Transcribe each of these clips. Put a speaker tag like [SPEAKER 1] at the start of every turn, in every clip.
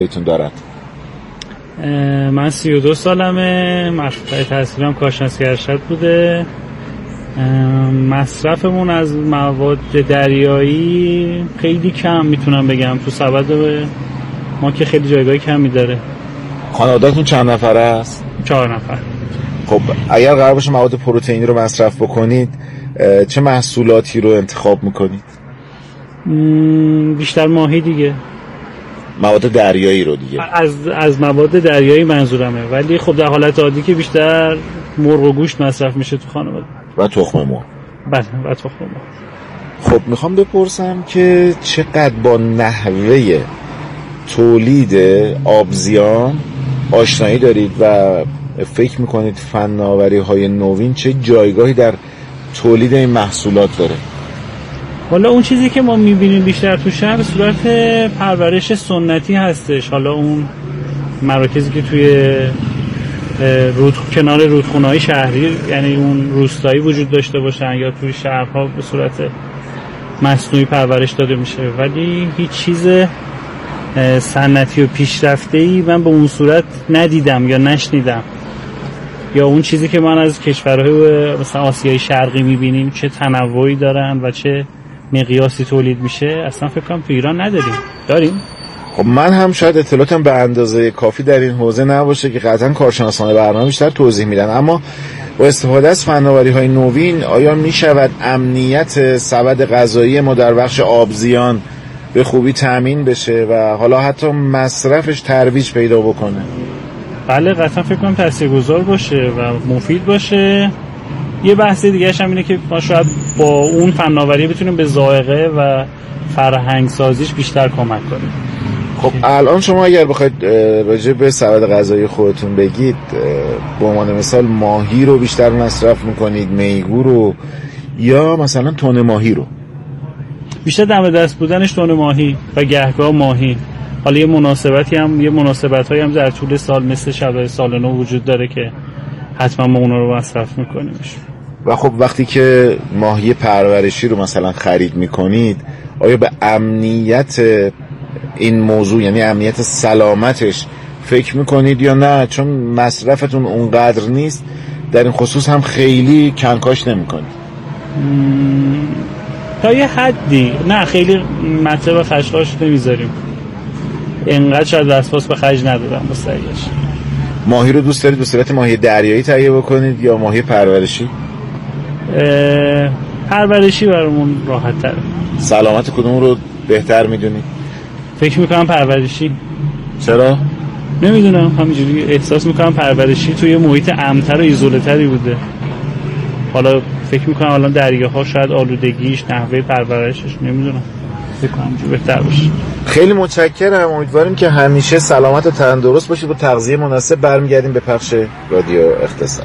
[SPEAKER 1] ایتون دارد؟
[SPEAKER 2] من 32 سالمه، مشغول تحصیلم کارشناسی ارشد بوده. مصرفمون از مواد دریایی خیلی کم میتونم بگم، تو سبد ما که خیلی جایگاه کمی داره.
[SPEAKER 1] خانواده‌تون چند نفره است؟
[SPEAKER 2] 4 نفر.
[SPEAKER 1] خب اگر قرار باشه مواد پروتئینی رو مصرف بکنید چه محصولاتی رو انتخاب میکنید؟
[SPEAKER 2] بیشتر ماهی دیگه،
[SPEAKER 1] مواد دریایی رو دیگه.
[SPEAKER 2] از مواد دریایی منظورمه، ولی خب در حالت عادی که بیشتر مرغ و گوشت مصرف میشه تو خانواده
[SPEAKER 1] و تخم مرغ.
[SPEAKER 2] بله و تخم مرغ.
[SPEAKER 1] خب میخوام بپرسم که چقدر با نحوه تولید آبزیان آشنایی دارید و فکر میکنید فناوری های نوین چه جایگاهی در تولید این محصولات داره؟
[SPEAKER 2] حالا اون چیزی که ما میبینیم بیشتر تو شهر به صورت پرورش سنتی هستش. حالا اون مراکزی که توی کنار رودخونه‌های شهری، یعنی اون روستایی وجود داشته باشن، یا توی شهرها به صورت مصنوعی پرورش داده میشه، ولی هیچ چیز سنتی و پیشرفته‌ای من به اون صورت ندیدم یا نشنیدم. یا اون چیزی که من از کشورهای مثلا آسیای شرقی میبینیم چه تنوعی دارن و چه مقیاسی تولید میشه، اصلا فکر کنم تو ایران نداریم. داریم؟
[SPEAKER 1] خب من هم شاید اطلاعاتم به اندازه کافی در این حوزه نباشه که قطعا کارشناسان برنامه بیشتر توضیح میدن، اما با استفاده از فناوری‌های نوین آیا میشود امنیت سبد غذایی ما در بخش آبزیان به خوبی تامین بشه و حالا حتی مصرفش ترویج پیدا بکنه؟
[SPEAKER 2] بله قطعا فکر کنم تاثیرگذار باشه و مفید باشه. یه بحث دیگه هم اینه که ما شاید با اون فناوری بتونیم به ذائقه و فرهنگ سازیش بیشتر کمک کنیم.
[SPEAKER 1] خب الان شما اگر بخواید راجع به سبد غذایی خودتون بگید، به عنوان مثال ماهی رو بیشتر مصرف میکنید، میگو رو، یا مثلا تن ماهی رو؟
[SPEAKER 2] بیشتر دم دست بودنش تن ماهی و گهگاه ماهی. حالا یه مناسبت‌هایی هم در طول سال مثل شب سال نو وجود داره که حتما ما اونا رو مصرف میکنیمش.
[SPEAKER 1] و خب وقتی که ماهی پرورشی رو مثلا خرید میکنید، آیا به امنیت این موضوع، یعنی امنیت سلامتش فکر میکنید یا نه؟ چون مصرفتون اونقدر نیست در این خصوص هم خیلی کنکاش نمیکنید.
[SPEAKER 2] تا یه حدی نه، خیلی مطلب خشخاش نمیذاریم، اینقدر شاید وسواس به خرج ندادم مستقیمش.
[SPEAKER 1] ماهی رو دوست دارید به صورت ماهی دریایی تهیه بکنید یا ماهی پرورشی؟
[SPEAKER 2] پرورشی برامون راحت تره.
[SPEAKER 1] سلامت کدوم رو بهتر میدونید؟
[SPEAKER 2] فکر میکنم پرورشی.
[SPEAKER 1] چرا؟
[SPEAKER 2] نمیدونم، همینجوری احساس میکنم پرورشی توی محیط امن‌تر و ایزوله تری بوده. حالا فکر میکنم الان دریاها شاید آلودگیش، نحوه پرورشش، نمیدونم، فکر کنم بهتر باشه.
[SPEAKER 1] خیلی متشکرم، امیدواریم که همیشه سلامت و تندرست باشید. با تغذیه مناسب برمیگردیم به پخش رادیو اقتصاد.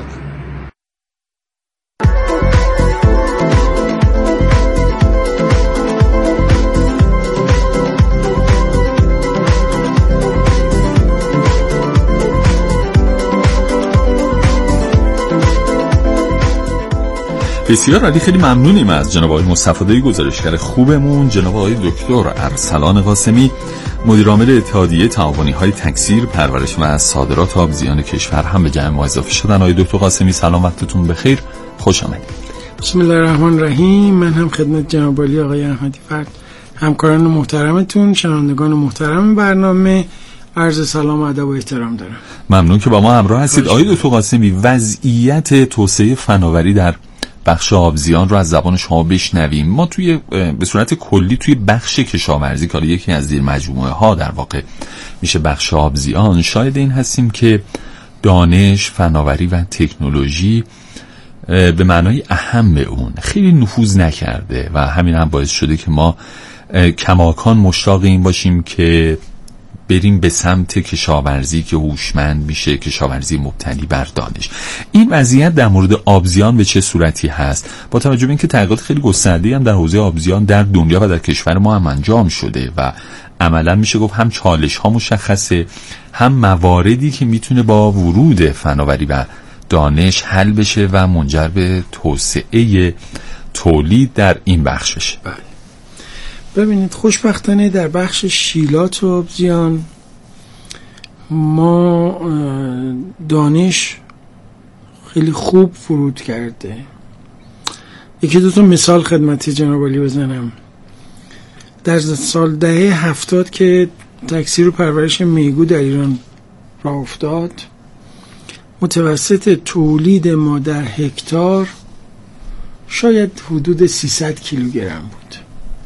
[SPEAKER 3] بسیار عالی، خیلی ممنونیم از جناب آقای مصطفی گزارشگر خوبمون، جناب آقای دکتر ارسلان قاسمی، مدیر عامل اتحادیه تعاونی‌های تکثیر، پرورش و صادرات آبزیان کشور هم به جمع ما اضافه شدن. آقای دکتر قاسمی سلام، وقتتون بخیر، خوش آمدید.
[SPEAKER 4] بسم الله الرحمن الرحیم. من هم خدمت جناب عالی آقای احمدی فرد، همکاران محترمتون، شنوندگان محترم برنامه عرض سلام و ادب و احترام دارم.
[SPEAKER 3] ممنون که با ما همراه هستید. آقای دکتر قاسمی، وضعیت توسعه فناوری در بخش آبزیان رو از زبان شما بشنویم. ما به صورت کلی توی بخش کشاورزی که یکی از زیر مجموعه ها در واقع میشه بخش آبزیان، شاهد این هستیم که دانش، فناوری و تکنولوژی به معنای اهم اون خیلی نفوذ نکرده و همین هم باعث شده که ما کماکان مشتاق این باشیم که بریم به سمت کشاورزی که هوشمند میشه، کشاورزی مبتنی بر دانش. این وضعیت در مورد آبزیان به چه صورتی هست؟ با توجه به اینکه تحقیقات خیلی گسترده‌ای هم در حوزه آبزیان در دنیا و در کشور ما هم انجام شده و عملا میشه گفت هم چالش ها مشخصه، هم مواردی که میتونه با ورود فناوری و دانش حل بشه و منجر به توسعه تولید در این بخش بشه.
[SPEAKER 4] ببینید، خوشبختانه در بخش شیلات و آبزیان ما دانش خیلی خوب فرود کرده. یکی دو تا مثال خدمت جناب عالی بزنم. در سال دهه 70 که تکثیر و پرورش میگو در ایران راه افتاد، متوسط تولید ما در هکتار شاید حدود 300 کیلوگرم بود.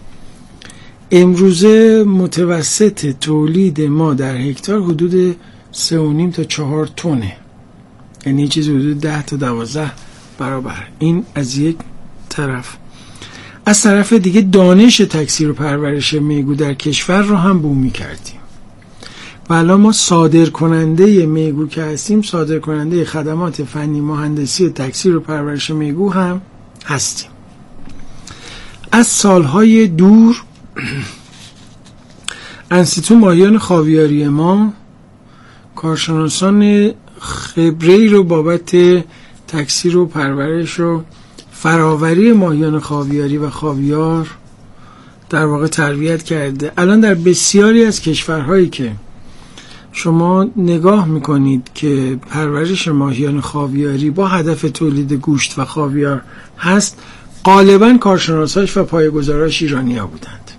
[SPEAKER 4] امروزه متوسط تولید ما در هکتار حدود 3.5 تا 4 تونه، یعنی چیزی حدود 10 تا 12 برابر. این از یک طرف. از طرف دیگه دانش تکثیر و پرورش میگو در کشور رو هم بومی کردیم و الان ما صادر کننده میگو که هستیم، صادر کننده خدمات فنی مهندسی تکثیر و پرورش میگو هم هستیم. از سالهای دور انستیتو ماهیان خاویاری ما کارشناسان خبره‌ای رو بابت تکثیر و پرورش و فراوری ماهیان خاویاری و خاویار در واقع تربیت کرده. الان در بسیاری از کشورهایی که شما نگاه میکنید که پرورش ماهیان خاویاری با هدف تولید گوشت و خاویار هست، غالباً کارشناساش و پایه‌گذاراش ایرانی‌ها بودند.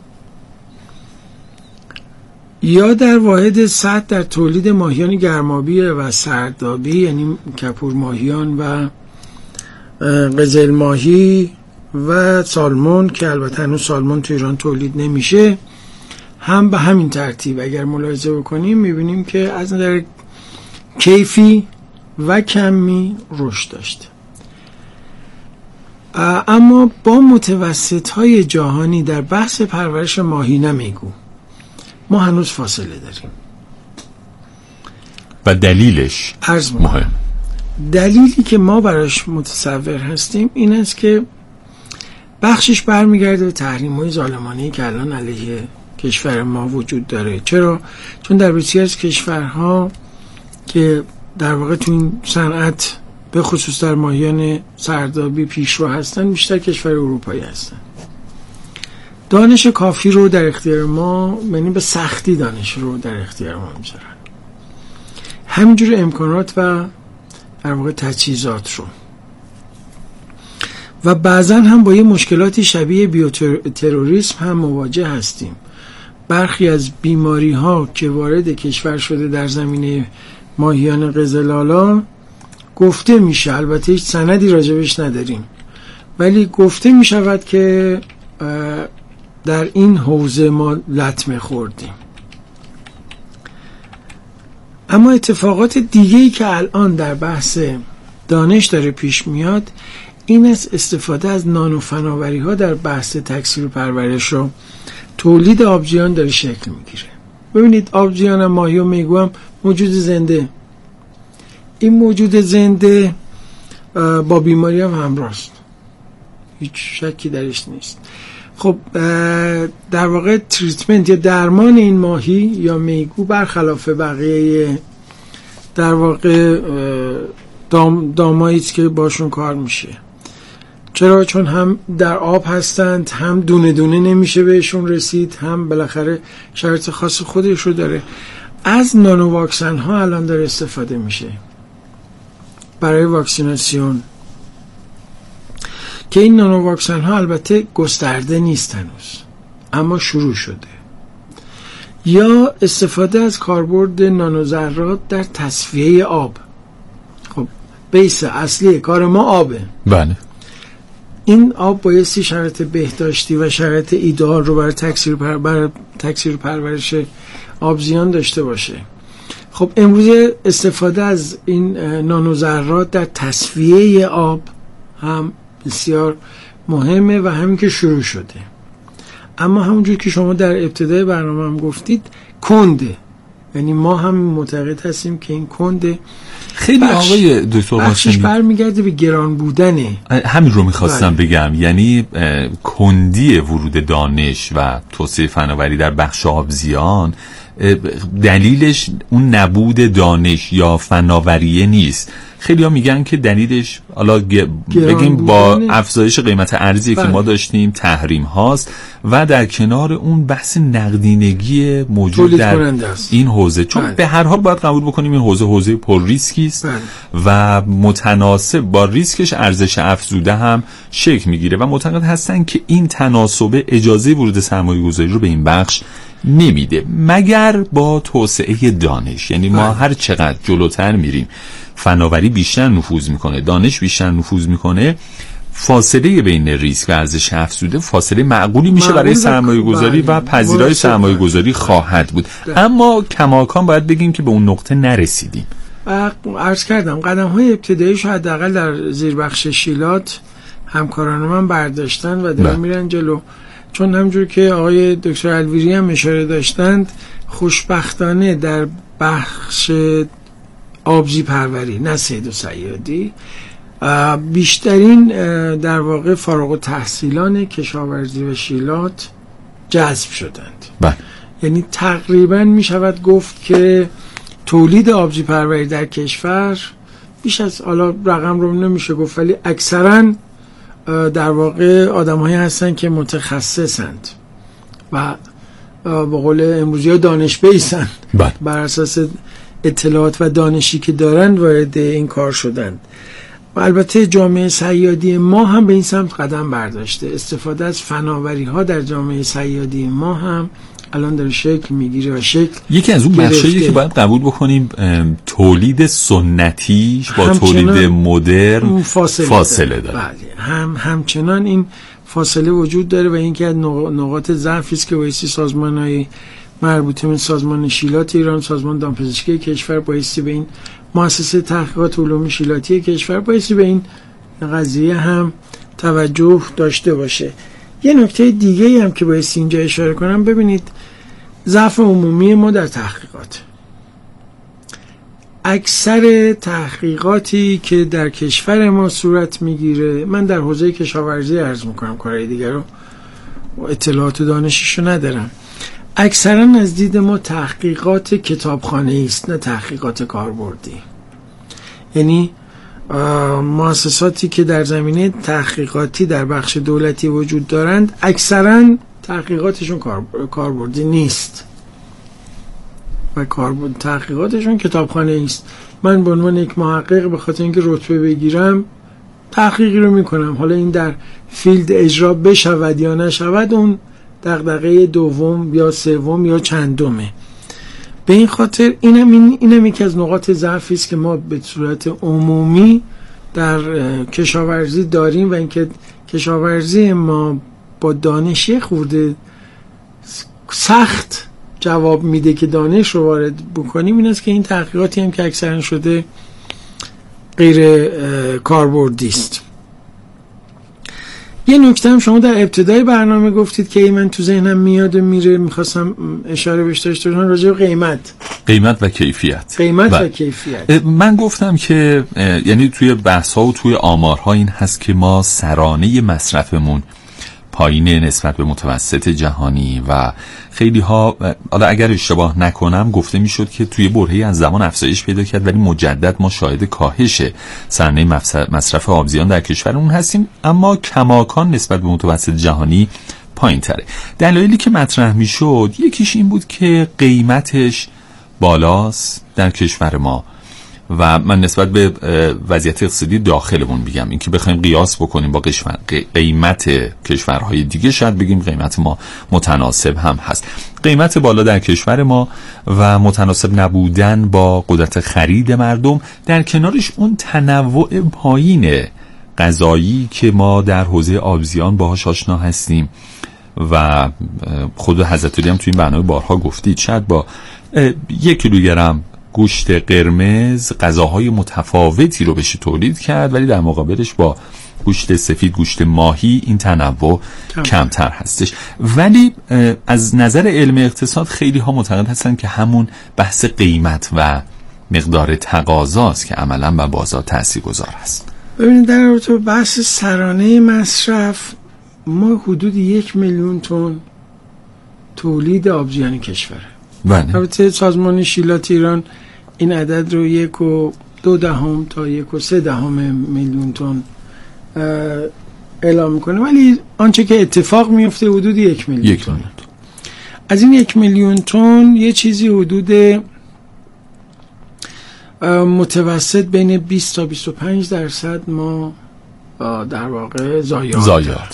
[SPEAKER 4] یا در واحد سطح در تولید ماهیان گرمابی و سردابی، یعنی کپور ماهیان و قزل ماهی و سالمون که البته هنوز سالمون تو ایران تولید نمیشه، هم به همین ترتیب اگر ملاحظه بکنیم میبینیم که از نظر کیفی و کمی رشد داشته. اما با متوسط‌های جهانی در بحث پرورش ماهی نمیگو ما هنوز فاصله داریم.
[SPEAKER 3] و دلیلش مهم.
[SPEAKER 4] دلیلی که ما براش متصور هستیم این است که بخشش برمیگرده به تحریم‌های ظالمانه‌ای که الان علیه کشور ما وجود داره. چرا؟ چون در بسیاری از کشورها که در واقع تو این صنعت به خصوص در ماهیان سردابی پیشرو هستن، بیشتر کشور اروپایی هستن. دانش کافی رو در اختیار ما، یعنی به سختی دانش رو در اختیار ما میذارن. همینجور امکانات و در واقع تجهیزات رو. و بعضا هم با یه مشکلاتی شبیه بیوتروریسم هم مواجه هستیم. برخی از بیماری ها که وارد کشور شده در زمینه ماهیان قزل‌آلا گفته میشه، البته هیچ سندی راجبش نداریم، ولی گفته میشود که در این حوزه ما لطمه خوردیم. اما اتفاقات دیگه‌ای که الان در بحث دانش داره پیش میاد این است استفاده از نانو فناوری ها در بحث تکثیر و پرورش و تولید آبجیان داره شکل میگیره. ببینید آبجیان هم ماهی و میگو هم موجود زنده. این موجود زنده با بیماری هم همراست، هیچ شکی درش نیست. خب در واقع تریتمنت یا درمان این ماهی یا میگو برخلاف بقیه در واقع داماییست که باشون کار میشه. چرا؟ چون هم در آب هستند، هم دونه دونه نمیشه بهشون رسید، هم بالاخره شرط خاص خودش رو داره. از نانو واکسن ها الان داره استفاده میشه برای واکسیناسیون که این نانو واکسن ها البته گسترده نیست هنوز، اما شروع شده. یا استفاده از کاربرد نانو ذرات در تصفیه آب. خب بیس اصلی کار ما آبه.
[SPEAKER 3] بله.
[SPEAKER 4] این آب بایستی شرط بهداشتی و شرط ایدئال رو برای تکثیر پرورش آبزیان داشته باشه. خب امروز استفاده از این نانو ذرات در تصفیه آب هم بسیار مهمه و همین که شروع شده. اما همونجور که شما در ابتدای برنامه هم گفتید کنده، یعنی ما هم معتقد هستیم که این کنده.
[SPEAKER 3] خیلی آقای دکتر
[SPEAKER 4] بخشش برمیگرده به گران بودنه.
[SPEAKER 3] همین رو میخواستم بگم، یعنی کندی ورود دانش و توسعه فناوری در بخش آبزیان دلیلش اون نبود دانش یا فناوریه نیست. خیلی ها میگن که دلیلش حالا بگیم با افزایش قیمت ارزی که ما داشتیم، تحریم هاست و در کنار اون بحث نقدینگی موجود در این حوزه، چون به هر حال باید قبول بکنیم این حوزه پر ریسکی است و متناسب با ریسکش ارزش افزوده هم شکل میگیره و معتقد هستن که این تناسب اجازه ورود سرمایه‌گذاری رو به این بخش نمیده مگر با توسعه دانش. یعنی ما هر چقدر جلوتر میریم فناوری بیشتر نفوذ میکنه، دانش بیشتر نفوذ میکنه، فاصله بین ریسک و ارزش افزوده فاصله معقولی میشه برای سرمایه گذاری و پذیرای سرمایه گذاری خواهد بود. اما کماکان باید بگیم که به اون نقطه نرسیدیم.
[SPEAKER 4] عرض کردم قدم های ابتداییش حداقل در زیربخش شیلات همکاران من برداشتن و دارن میرن جلو، چون همجور که آقای دکتر الویری هم اشاره داشتند خوشبختانه در بخش آبزی پروری نه صید و صیادی بیشترین در واقع فارغ التحصیلان کشاورزی و شیلات جذب شدند. یعنی تقریبا می شود گفت که تولید آبزی پروری در کشور بیش از، حالا رقم رو نمیشه گفت ولی اکثرا در واقع آدم هایی هستن که متخصصند و به قول امروزی ها دانش بیسند، بر اساس اطلاعات و دانشی که دارن وارد این کار شدند. و البته جامعه صیادی ما هم به این سمت قدم برداشته، استفاده از فناوری ها در جامعه صیادی ما هم الان داره شکل میگیره و شکل
[SPEAKER 3] یکی از اون بخشایی که باید قبول بکنیم تولید سنتیش با تولید مدرن فاصله داره.
[SPEAKER 4] همچنان این فاصله وجود داره و این که از نقاط ضعفی است که بایستی سازمان‌های مربوطه به سازمان شیلات ایران، سازمان دامپزشکی کشور بایستی به این مؤسسه تحقیقات علوم شیلاتی کشور بایستی به این قضیه هم توجه داشته باشه. یه نکته دیگه هم که بایستی اینجا اشاره کنم، ببینید ضعف عمومی ما در تحقیقات، اکثر تحقیقاتی که در کشور ما صورت میگیره، من در حوزه کشاورزی عرض میکنم، کارهای دیگر رو اطلاعات و دانششو ندارم، اکثرا از دید ما تحقیقات کتابخانه‌ای است نه تحقیقات کاربردی. یعنی مؤسساتی که در زمینه تحقیقاتی در بخش دولتی وجود دارند اکثرا تحقیقاتشون کاربردی نیست و تحقیقاتشون کتابخانه‌ای است. من به عنوان یک محقق به خاطر اینکه رتبه بگیرم تحقیقی رو میکنم، حالا این در فیلد اجرا بشود یا نشود اون دغدغه دوم یا سوم یا چندمه. به این خاطر اینم یکی از نقاط ضعفی است که ما به صورت عمومی در کشاورزی داریم و اینکه کشاورزی ما با دانش خورده سخت جواب میده که دانش رو وارد بکنیم. این است که این تحقیقاتی هم که اکثرا شده غیر کاربردی است. یه نکته هم شما در ابتدای برنامه گفتید که من تو ذهنم میاد و میره، میخواستم اشاره بهش داشته باشم راجع به قیمت و کیفیت.
[SPEAKER 3] من گفتم که یعنی توی بحث ها و توی آمارها این هست که ما سرانه مصرفمون پایین نسبت به متوسط جهانی و خیلی ها، حالا اگر اشتباه نکنم گفته میشد که توی برهه‌ای از زمان افزایش پیدا کرد ولی مجدد ما شاهد کاهش سرانه مصرف آبزیان در کشورمون هستیم، اما کماکان نسبت به متوسط جهانی پایین تره. دلایلی که مطرح میشد یکیش این بود که قیمتش بالاست در کشور ما و من نسبت به وضعیت اقتصادی داخلمون میگم، این که بخوایم قیاس بکنیم با قیمت کشورهای دیگه شاید بگیم قیمت ما متناسب هم هست. قیمت بالا در کشور ما و متناسب نبودن با قدرت خرید مردم، در کنارش اون تنوع پایین غذایی که ما در حوزه آبزیان باهاش آشنا هستیم و خود حضرت علی هم توی این برنامه بارها گفتید شاید با 1 کیلوگرم گوشت قرمز غذاهای متفاوتی رو بشه تولید کرد، ولی در مقابلش با گوشت سفید، گوشت ماهی این تنوع کمتر هستش. ولی از نظر علم اقتصاد خیلی ها معتقد هستن که همون بحث قیمت و مقدار تقاضاست که عملاً بر بازار تاثیرگذار است.
[SPEAKER 4] ببینید در رابطه با بحث سرانه مصرف، ما حدود 1 میلیون تن تولید آبزیان کشوره
[SPEAKER 3] بله.
[SPEAKER 4] البته سازمان شیلات ایران این عدد رو 1.2 تا 1.3 میلیون تن اعلام میکنه، ولی آنچه که اتفاق میفته حدود 1 میلیون تن. از این 1 میلیون تن یه چیزی حدود متوسط بین 20 تا 25% ما در واقع زایات.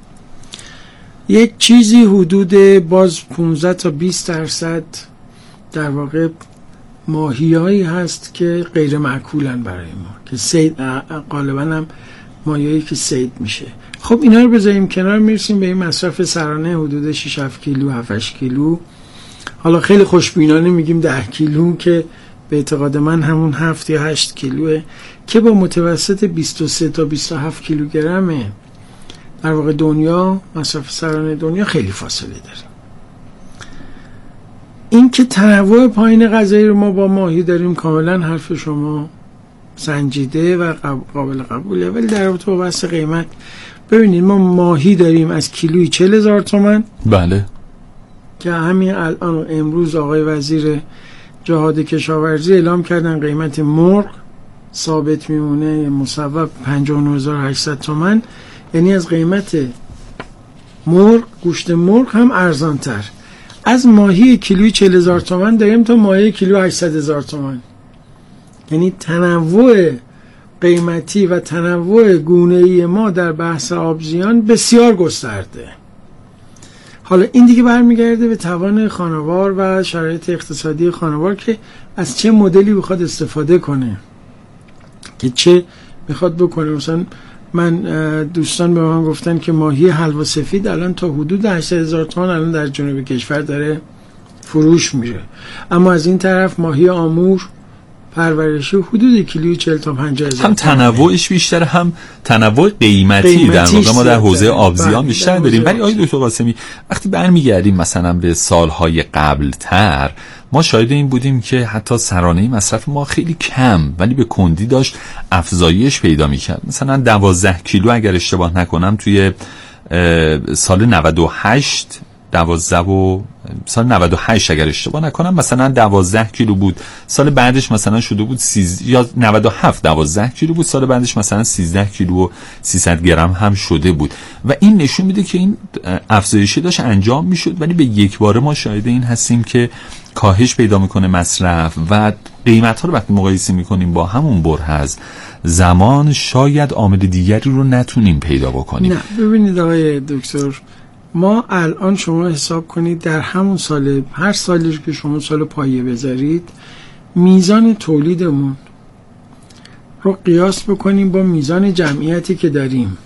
[SPEAKER 4] یک چیزی حدود باز 15 تا 20% در واقع ماهیایی هست که غیر معکولن برای ما، که صید غالبا هم ماهیایی که صید میشه. خب اینا رو بذاریم کنار، میرسیم به این مصرف سرانه حدود 6-7 کیلو 7-8 کیلو. حالا خیلی خوشبینانه میگیم 10 کیلو که به اعتقاد من همون 7 یا 8 کیلوه، که با متوسط 23 تا 27 کیلوگرمه در واقع دنیا، مصرف سرانه دنیا خیلی فاصله داره. این که تنوع پایین غذایی رو ما با ماهی داریم کاملا حرف شما سنجیده و قابل قبوله، ولی در رابطه با بحث قیمت ببینید ما ماهی داریم از کیلویی 40,000 تومان.
[SPEAKER 3] بله.
[SPEAKER 4] که همین الان امروز آقای وزیر جهاد کشاورزی اعلام کردن قیمت مرغ ثابت میمونه مصوب 59,800 تومان، یعنی از قیمت مرغ، گوشت مرغ هم ارزان تر. از ماهی کیلویی 40,000 تومان داریم تا ماهی کیلو 800,000 تومان. یعنی تنوع قیمتی و تنوع گونه‌ای ما در بحث آبزیان بسیار گسترده. حالا این دیگه برمیگرده به توان خانوار و شرایط اقتصادی خانوار که از چه مدلی بخواد استفاده کنه، که چه میخواد بکنه. مثلا من دوستان به من گفتن که ماهی حلوا سفید الان تا حدود 8,000 تومان الان در جنوب کشور داره فروش میره، اما از این طرف ماهی آمور پرورشی حدود کیلویی 40 تا 50,000
[SPEAKER 3] هم تنوعش بیشتره، هم تنوع قیمتی در واقع ما در حوزه آبزیان بیشتر داریم. ولی آقای دکتر قاسمی وقتی برمیگردیم مثلا به سالهای قبل تر، ما شاهد این بودیم که حتی سرانه مصرف ما خیلی کم ولی به کندی داشت افزایش پیدا میکرد. مثلا 12 کیلو اگر اشتباه نکنم توی سال 98 سال 98 اگر اشتباه نکنم مثلا 12 کیلو بود، سال بعدش مثلا شده بود 13 یا 97 12 کیلو بود، سال بعدش مثلا 13 کیلو و 300 گرم هم شده بود. و این نشون میده که این افزایشی داشت انجام میشد، ولی به یک باره ما شاهد این هستیم که کاهش پیدا میکنه مصرف و قیمت ها رو وقتی مقایسه میکنیم با همون برهز زمان شاید عامل دیگری رو نتونیم پیدا بکنیم.
[SPEAKER 4] نه ببینید آقای دکتر، ما الان شما حساب کنید در همون سال، هر سالی که شما سال پایه بذارید، میزان تولیدمون رو قیاس بکنیم با میزان جمعیتی که داریم.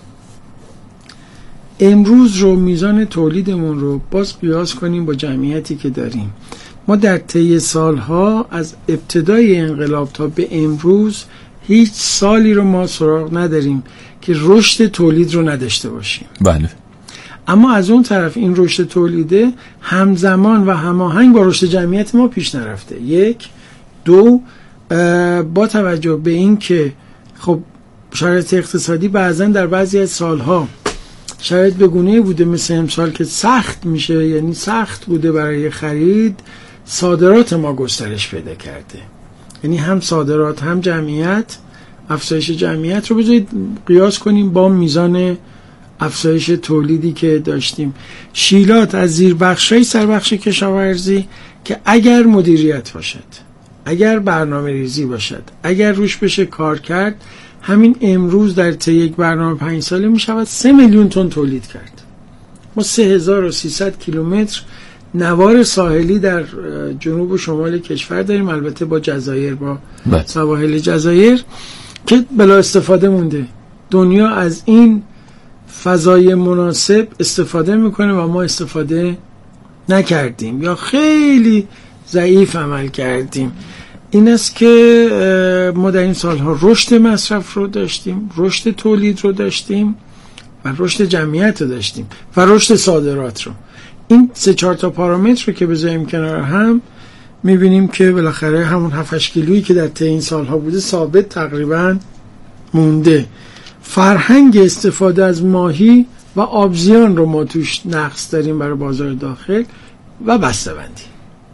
[SPEAKER 4] امروز رو میزان تولیدمون رو باز قیاس کنیم با جمعیتی که داریم. ما در طی سالها از ابتدای انقلاب تا به امروز هیچ سالی رو ما سراغ نداریم که رشد تولید رو نداشته باشیم.
[SPEAKER 3] بله.
[SPEAKER 4] اما از اون طرف این رشد تولیده همزمان و هماهنگ با رشد جمعیت ما پیش نرفته. 1 2 با توجه به این که خب شرایط اقتصادی بعضا در بعضی از سالها شرایط به گونه‌ای بوده مثل امسال که سخت میشه، یعنی سخت بوده برای خرید، صادرات ما گسترش پیدا کرده. یعنی هم صادرات هم جمعیت، افزایش جمعیت رو بذارید قیاس کنیم با میزان افزایش تولیدی که داشتیم. شیلات از زیر بخشای سربخش کشاورزی که اگر مدیریت باشد، اگر برنامه ریزی باشد، اگر روش بشه کار کرد، همین امروز در طی یک برنامه 5 ساله می شود 3 میلیون تن تولید کرد. ما 3300 کیلومتر نوار ساحلی در جنوب و شمال کشور داریم، البته با جزایر، با سواحل جزایر که بلا استفاده مونده. دنیا از این فضای مناسب استفاده میکنه و ما استفاده نکردیم یا خیلی ضعیف عمل کردیم. این است که ما در این سالها رشد مصرف رو داشتیم، رشد تولید رو داشتیم و رشد جمعیت رو داشتیم و رشد صادرات رو. این 3-4 تا پارامتر رو که بذاریم کنار هم میبینیم که بالاخره همون 7-8 کیلویی که در طی این سالها بوده ثابت تقریبا مونده. فرهنگ استفاده از ماهی و آبزیان رو ما توش نقص داریم برای بازار داخل و بسته‌بندی.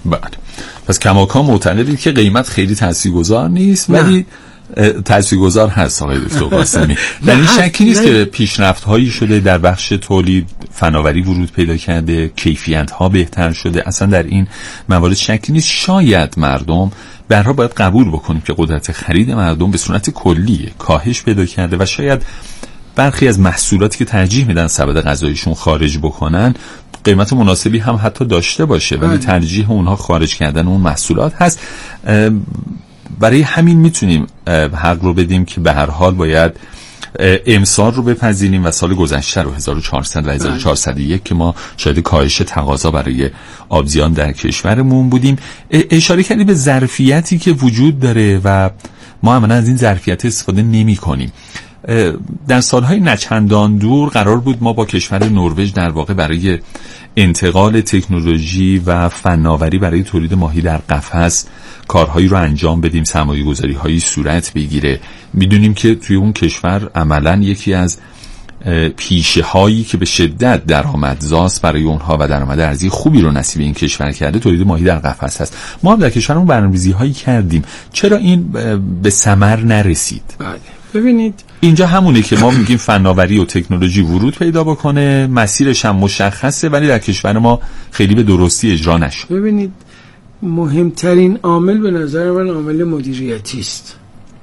[SPEAKER 3] بله. پس کماکان معتقدید که قیمت خیلی تاثیرگذار نیست، ولی تاثیرگذار هست آقای دکتر قاسمی. در این شکی نیست که پیشرفت هایی شده در بخش تولید، فناوری ورود پیدا کرده، کیفیت ها بهتر شده، اصلا در این موارد شکی نیست. شاید مردم برها باید قبول بکنیم که قدرت خرید مردم به صورت کلی کاهش پیدا کرده و شاید برخی از محصولاتی که ترجیح میدن سبد غذاییشون خارج بکنن قیمت مناسبی هم حتی داشته باشه، ولی ترجیح اونها خارج کردن اون محصولات هست. برای همین میتونیم حق رو بدیم که به هر حال باید امسال رو بپذیریم و سال گذشته رو 1400 و 1401 که ما شاید کاهش تقاضا برای آبزیان در کشورمون بودیم. اشاره کردی به ظرفیتی که وجود داره و ما عملاً از این ظرفیت استفاده نمی کنیم. در سالهای نچندان دور قرار بود ما با کشور نروژ در واقع برای انتقال تکنولوژی و فناوری برای تولید ماهی در قفس کارهایی رو انجام بدیم، سرمایه‌گذاری هایی صورت بگیره. میدونیم که توی اون کشور عملاً یکی از پیشه هایی که به شدت درآمدزاست برای اونها و درآمد ارزی خوبی رو نصیب این کشور کرده تولید ماهی در قفس هست. ما هم در کشورمون برنامه‌ریزی هایی کردیم، چرا این به ثمر نرسید؟
[SPEAKER 4] ببینید
[SPEAKER 3] اینجا همونه که ما میگیم فناوری و تکنولوژی ورود پیدا بکنه، مسیرش هم مشخصه، ولی در کشور ما خیلی به درستی اجرا نشد.
[SPEAKER 4] ببینید مهمترین عامل به نظر من عامل مدیریتی است.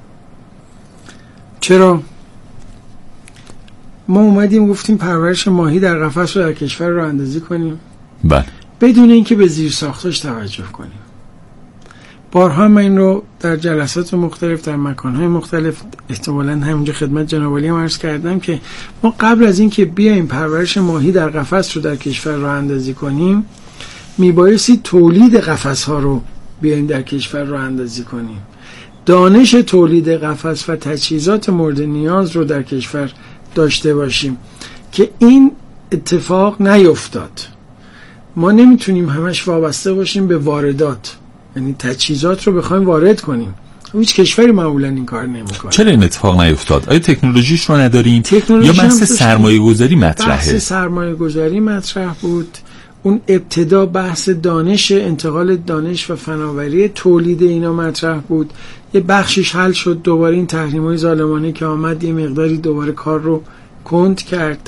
[SPEAKER 4] چرا؟ ما اومدیم گفتیم پرورش ماهی در قفس رو در کشور رو اندازی کنیم،
[SPEAKER 3] بله،
[SPEAKER 4] بدون اینکه به زیر ساختش توجه کنیم. بارها من این رو در جلسات مختلف در مکانهای مختلف احتمالاً همینجا خدمت جناب عالی عرض کردم که ما قبل از اینکه بیایم پرورش ماهی در قفس رو در کشور رو اندازی کنیم میبایستی تولید قفس ها رو بیایم در کشور رو اندازی کنیم، دانش تولید قفس و تجهیزات مورد نیاز رو در کشور داشته باشیم که این اتفاق نیفتاد. ما نمیتونیم همش وابسته باشیم به واردات، یعنی تجهیزات رو بخوایم وارد کنیم. هیچ کشوری معمولا این کار نمیکنه.
[SPEAKER 3] چرا این اتفاق نیفتاد؟ آیا تکنولوژیش رو ندارین یا بحث سرمایه‌گذاری مطرحه؟
[SPEAKER 4] بحث سرمایه‌گذاری مطرح بود. اون ابتدا بحث دانش، انتقال دانش و فناوری تولید اینا مطرح بود. یه بخشش حل شد، دوباره این تحریم‌های ظالمانه که آمد یه مقداری دوباره کار رو کند کرد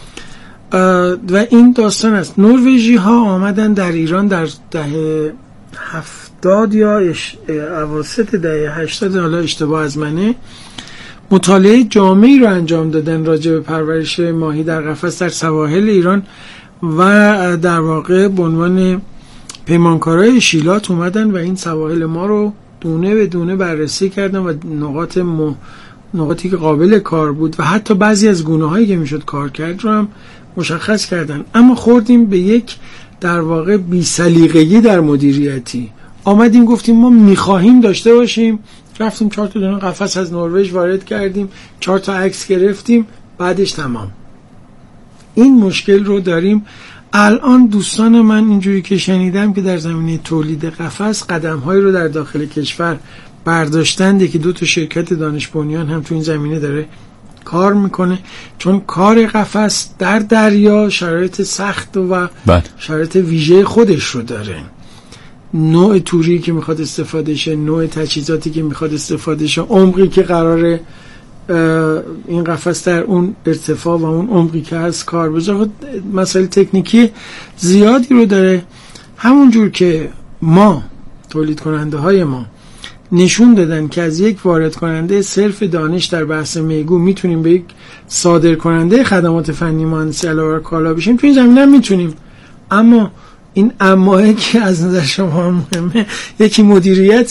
[SPEAKER 4] و این داستان است. نروژی ها آمدن در ایران در دهه 70 یا اواسط دهه 80، حالا اشتباه از منه، مطالعه جامعی رو انجام دادن راجع به پرورش ماهی در قفس در سواحل ایران و در واقع به عنوان پیمانکارای شیلات اومدن و این سواحل ما رو دونه به دونه بررسی کردن و نقاطی که قابل کار بود و حتی بعضی از گونه‌هایی که میشد کار کرد رو هم مشخص کردن. اما خوردیم به یک در واقع بی‌سلیقگی در مدیریتی. آمدیم گفتیم ما میخواهیم داشته باشیم، رفتیم 4 تا دونه قفس از نروژ وارد کردیم، 4 تا عکس گرفتیم، بعدش تمام. این مشکل رو داریم. الان دوستان من اینجوری که شنیدم که در زمینه تولید قفس قدم‌هایی رو در داخل کشور برداشتند که 2 تا شرکت دانش بنیان هم تو این زمینه داره کار میکنه، چون کار قفس در دریا شرایط سخت و شرایط ویژه خودش رو داره. نوع توری که میخواد استفاده شه، نوع تجهیزاتی که میخواد استفاده شه، عمقی که قراره این قفس در اون ارتفاع و اون عمقی که هست کار بذاره، مسائل تکنیکی زیادی رو داره. همون جور که ما تولید کننده های ما نشون دادن که از یک وارد کننده صرف دانش در بحث میگو میتونیم به یک صادر کننده خدمات فنی مهندسی علاوه کالا بشیم، تو این زمینه هم میتونیم. اما این امایی که از نظر شما مهمه، یکی مدیریت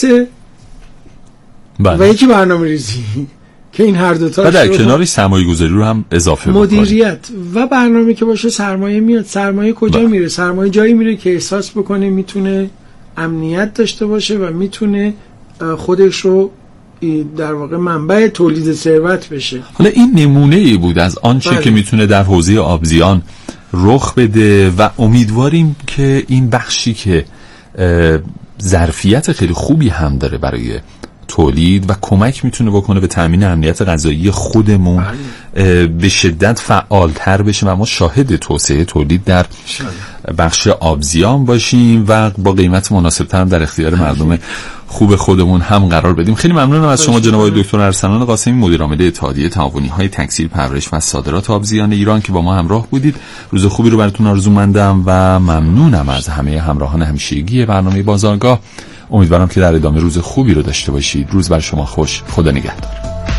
[SPEAKER 4] و یکی برنامه‌ریزی که این هر دو تا
[SPEAKER 3] در کنارش سرمایه‌گذاری رو هم اضافه بکنیم.
[SPEAKER 4] مدیریت و برنامه که باشه سرمایه میاد. سرمایه کجا میره؟ سرمایه جایی میره که احساس بکنه میتونه امنیت داشته باشه و میتونه خودش رو در واقع منبع تولید ثروت بشه.
[SPEAKER 3] حالا این نمونه ای بود از آنچه که میتونه در حوزه آبزیان رخ بده و امیدواریم که این بخشی که ظرفیت خیلی خوبی هم داره برای تولید و کمک میتونه بکنه به تامین امنیت غذایی خودمون به شدت فعالتر بشه و ما شاهد توسعه تولید در بخش آبزیان باشیم و با قیمت مناسب‌تر در اختیار مردم خوب خودمون هم قرار بدیم. خیلی ممنونم از شما جناب دکتر ارسلان قاسمی، مدیر عامل اتحادیه تعاونی‌های تکثیر، پرورش و صادرات آبزیان ایران که با ما همراه بودید. روز خوبی رو براتون آرزومندم و ممنونم از همه همراهان همیشگی برنامه بازارگاه. امیدوارم که در ادامه روز خوبی رو داشته باشید. روز بر شما خوش. خدا نگهدار.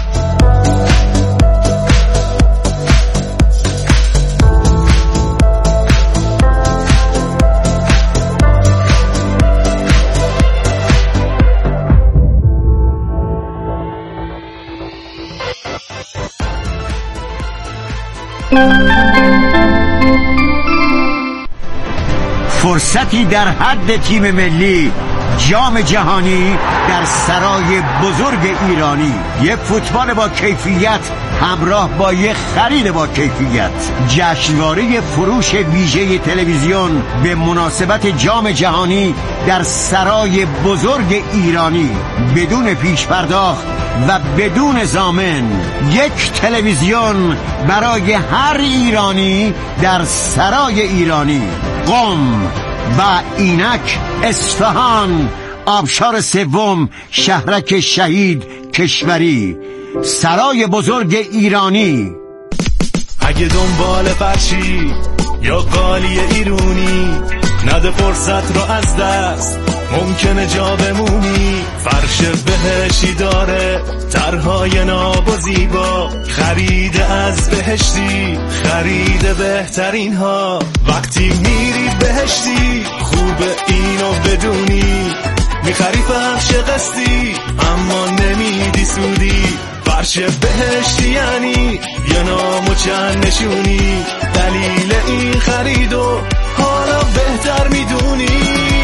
[SPEAKER 5] فرصتی در حد تیم ملی، جام جهانی در سرای بزرگ ایرانی. یک فوتبال با کیفیت همراه با یک خرید با کیفیت. جشنواره فروش ویژه تلویزیون به مناسبت جام جهانی در سرای بزرگ ایرانی، بدون پیش پرداخت و بدون ضامن. یک تلویزیون برای هر ایرانی در سرای ایرانی. قم و اینک، اصفهان، آبشار سوم، شهرک شهید کشوری، سرای بزرگ ایرانی.
[SPEAKER 6] اگه دنبال فرشی یا قالی ایرونی، نده فرصت رو از دست، ممکنه جا بمونی. فرش بهشتی داره طرحهای ناب و زیبا، خرید از بهشتی، خرید بهترین ها. وقتی میری بهشتی خوبه اینو بدونی، میخری فرش قسطی اما نمیدی سودی. فرش بهشتی یعنی یه نام و چند نشونی، دلیل این خریدو حالا بهتر میدونی.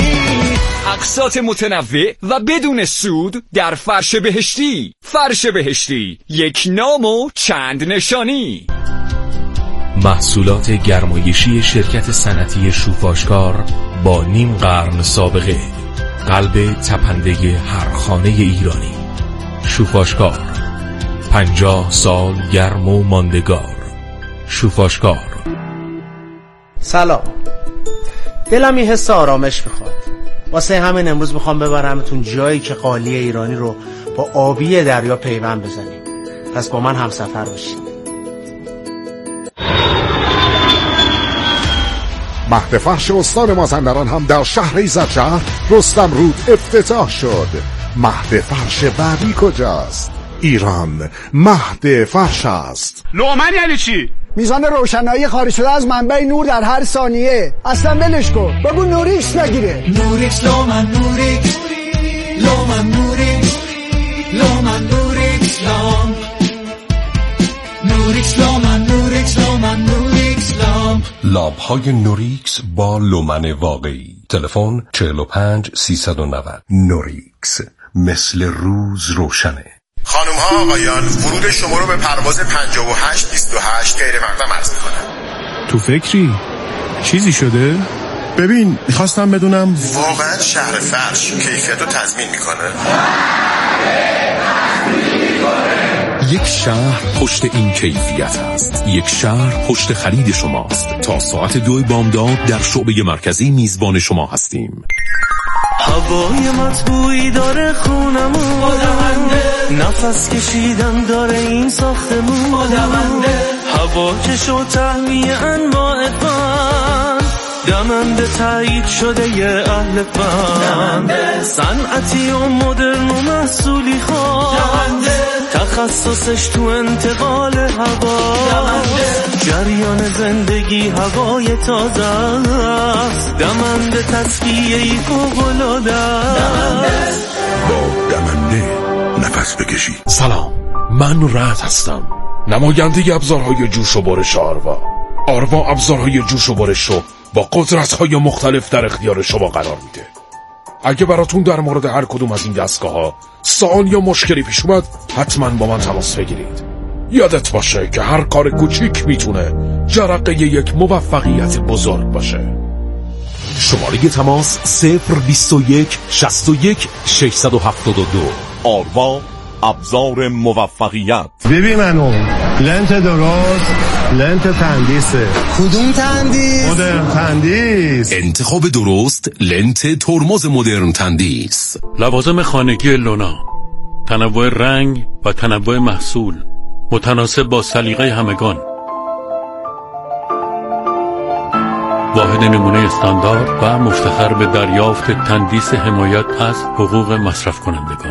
[SPEAKER 7] اقساط متنوع و بدون سود در فرش بهشتی. فرش بهشتی، یک نام و چند نشانی.
[SPEAKER 8] محصولات گرمایشی شرکت صنعتی شوفاشکار با نیم قرن سابقه، قلب تپنده هر خانه ایرانی. شوفاشکار، 50 سال گرم و ماندگار. شوفاشکار.
[SPEAKER 9] سلام، دلم یه حس آرامش میخواد، واسه همین امروز میخوام ببرمتون جایی که قالی ایرانی رو با آبی دریا پیوند بزنیم. پس با من همسفر باشید.
[SPEAKER 10] مهد فرش استان مازندران هم در شهر ایزدشهر رستم رود افتتاح شد. مهد فرش بعدی کجاست؟ ایران مهد فرش است.
[SPEAKER 11] لومن یعنی چی؟
[SPEAKER 12] میزان روشنایی خارج شده از منبع نور در هر ثانیه. اصلا ولش کن، بگو نوریکس نگیره.
[SPEAKER 13] نوریکس لومن نوریکس، لومن نوریکس، لومن نوریکس لام، نوریکس لومن نوریکس، لومن نوریکس لام.
[SPEAKER 8] لامپ‌های نوریکس با لومن واقعی. تلفن 45 390. نوریکس، مثل روز روشنه.
[SPEAKER 14] خانم ها آقایان، ورود شما رو به پرواز 5828 غیر مقدم عرض میکنم.
[SPEAKER 11] تو فکری؟ چیزی شده؟
[SPEAKER 10] ببین، میخواستم بدونم
[SPEAKER 14] واقعا شهر فرش کیفیت رو تضمین میکنه؟
[SPEAKER 8] یک شهر پشت این کیفیت است. یک شهر پشت خرید شماست. تا ساعت 2 بامداد در شعبه مرکزی میزبان شما هستیم.
[SPEAKER 6] هوای مطبوعی داره خونمون، نفس کشیدن داره این ساختمون، هوا کش و تهمیه انواع فن، دمنده تایید شده یه اهل فن، صنعتی و مدرن و محصولی خواه، تخصصش تو انتقال هوا، جریان زندگی هوای تازه است، دمنده تصفیه‌ای فوق‌العاده است.
[SPEAKER 8] با دمنده نفس بکشی. سلام، من رعد هستم، نماینده ابزارهای جوش و برش آروا. آروا ابزارهای جوش و برش رو با قدرت‌های مختلف در اختیار شما قرار میده. اگه براتون در مورد هر کدوم از این دستگاه‌ها سوال یا مشکلی پیش اومد، حتما با من تماس بگیرید. یادت باشه که هر کار کوچیک میتونه جرقه یک موفقیت بزرگ باشه. شماره تماس 021 61 672
[SPEAKER 15] آروا، ابزار موفقیت.
[SPEAKER 16] ببین منو لنت درست، لنت تندیسه.
[SPEAKER 17] کدوم تندیس؟
[SPEAKER 16] مدرن تندیس.
[SPEAKER 8] انتخاب درست لنت ترمز مدرن تندیس.
[SPEAKER 18] لوازم خانگی لونا، تنوع رنگ و تنوع محصول متناسب با سلیقه همگان. واحد نمونه استاندارد و مفتخر به دریافت تندیس حمایت از حقوق مصرف کنندگان.